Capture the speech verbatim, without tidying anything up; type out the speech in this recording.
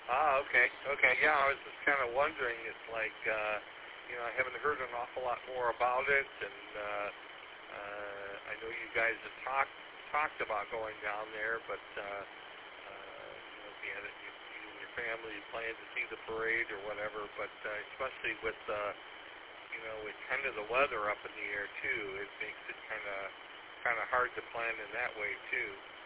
Ah, okay, okay, yeah, I was just kind of wondering. It's like, uh, you know, I haven't heard an awful lot more about it, and uh, uh, I know you guys have talked talked about going down there, but uh, uh, you know, if you had it, you, you and your family planned to see the parade or whatever, but uh, especially with, uh, you know, with kind of the weather up in the air too, it makes it kind of kind of hard to plan in that way too.